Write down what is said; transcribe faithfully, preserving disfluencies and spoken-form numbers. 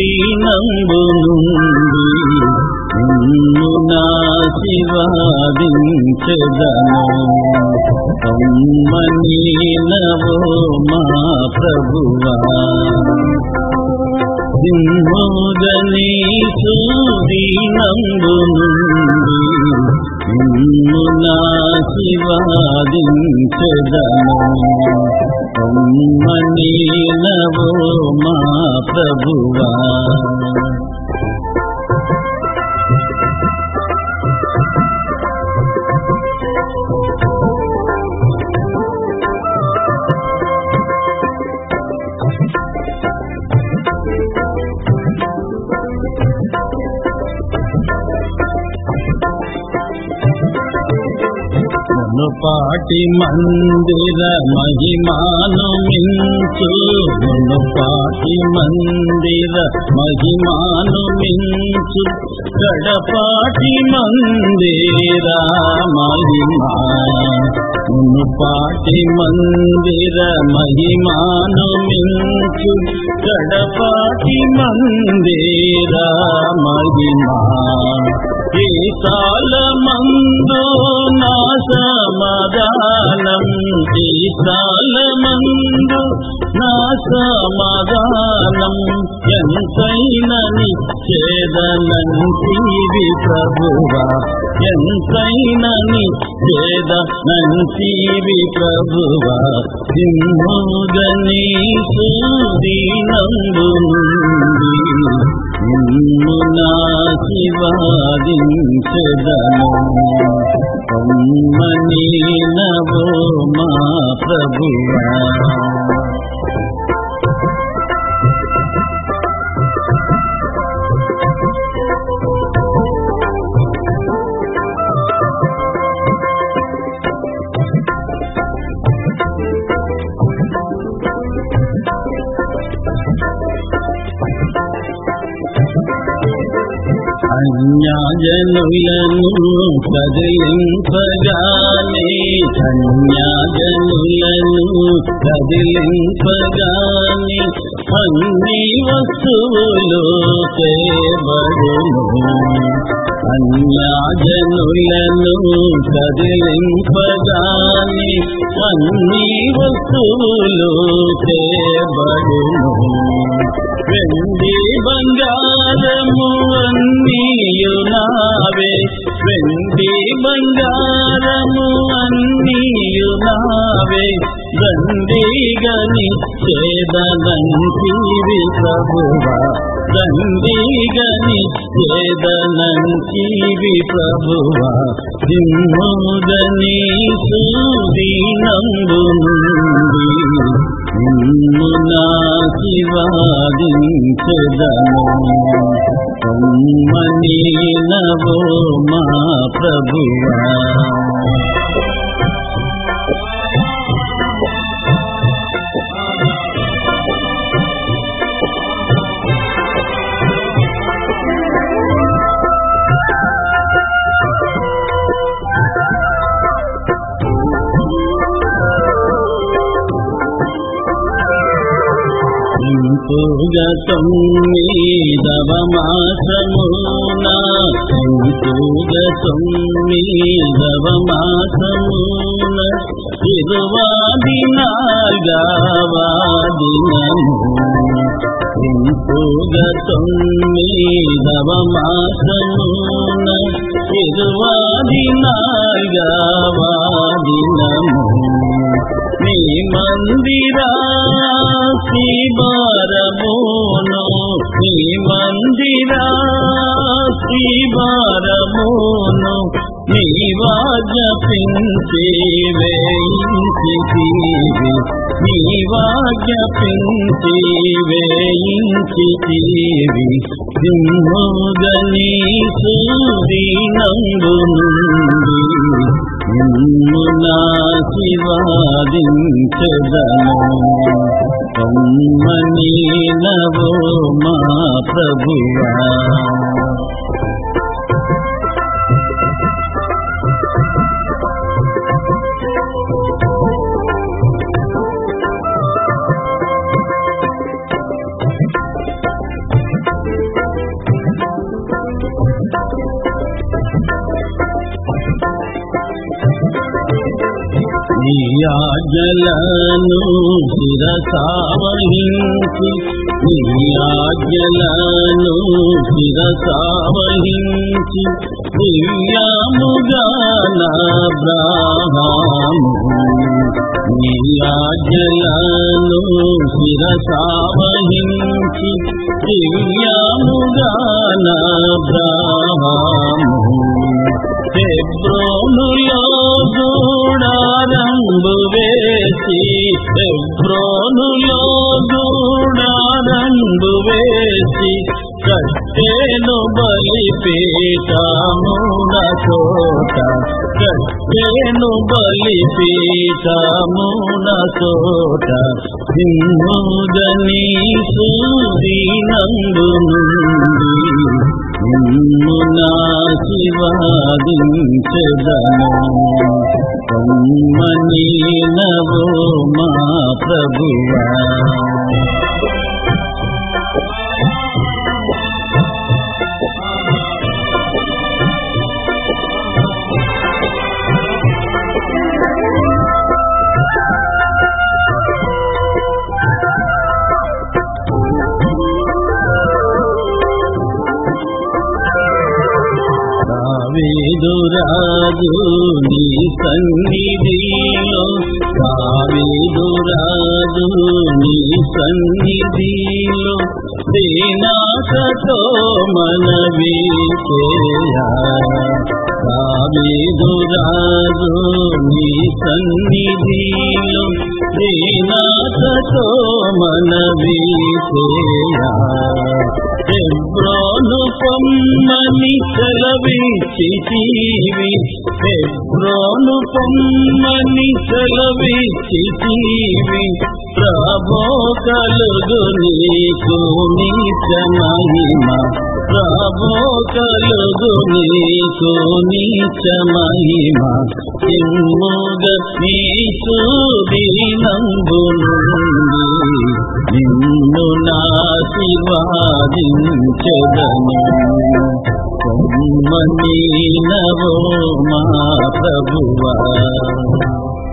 దీనంబు నుండి నిన్ను నాశీర్వదించెదను. కమ్మని నవో మా ప్రభువా, సింహోదనీ సుదీనంబు నుండి నిన్ను నాశీర్వదించెదను. కమ్మని నవో మా ప్రభువా. పాటి మందిర మహిమాను మించు, పాటి మందిర మహిమాను మించు, కడపాటి మందిర మహిమా. పాటి మందిర మహిమాను మించు, కడపాటి మందిర మహిమా. ఈ కాలమందు నా సమాధానం, ఈ కాలమందు నా సమాధానం, ఎంతైనా నిచ్చేదనంటివి ప్రభువా, ఎంతైనా నిచ్చేదనంటివి ప్రభువా. సింహోదనీ సుదీనంబు నుండి నిన్ను నాశీర్వదించెదను. కమ్మని నవో మా ప్రభువా. అన్యాజనులను కదిలింపగానే, అన్యాజనులను కదిలింపగానే, అన్ని వస్తువులు తేబడును. అన్యాజనులను కదిలింపగానే, అన్ని వస్తువులు తేబడును. వెండి బంగారము అన్నీయు నావే, వెండి బంగారము అన్నీయు నావే, దండిగని చేదనంటివి ప్రభువా, దండిగని చేదనంటివి ప్రభువా. సింహోదనీ సుదీనంబు నుండి నిన్ను నాశీర్వదించెదను. కమ్మని నవో మా ప్రభువా. ఇంపుగా తొమ్మిదవ మాసమున, ఇంపుగా తొమ్మిదవ మాసమున, ఇరువాది నాల్గవ దినము. ఇంపుగా తొమ్మిదవ మాసమున, ఇరువాది నాల్గవ దినము. నీ మందిరా శ్రీభారమును, నీ మందిరా శ్రీభారమును, నీవాజ్ఞాపించి వేయించితివి, నీవాజ్ఞాపించి వేయించితివి. సింహోదనీ సుదీనంబు నుండి నిన్ను నాశీర్వదించెదను. కమ్మని నవో మా ప్రభువా. ఆజ్ఞలను శిరసావహించి నీ ఆజ్ఞలను శిరసావహించి దివ్యముగా నా బ్రాహ్మము నీ ఆజ్ఞలను శిరసావహించి దివ్యముగా నా బ్రాహ్మము హెబ్రోనులో గూడారంబు వేసి హెబ్రోనులో గూడారంబు వేసి కట్టేను బలిపీఠమున చోట కట్టేను బలిపీఠమున చోట సింహుదని సూదినందు నుండి నిన్ను నాశివాదించెదను కమ్మని నవో మా ప్రభువా దావీదురాజు నీ సన్నిధిలో దావీదురాజు నీ సన్నిధిలో దీనాకతో మనవి చేయా దావీదురాజు నీ సన్నిధిలో దీనాకతో మనవి చేయా హెబ్రోను పొమ్మని సెలవిచ్చితివి హెబ్రోను పొమ్మని సెలవిచ్చితివి ప్రభో కలుగు నీకు నీచ మహిమ ప్రభో కలుగు నీకు నీచ మహిమ సింహుగ నీ సూదినంబు నుండి నిన్ను నాశివాదించెదను కమ్మని నవో మా ప్రభువా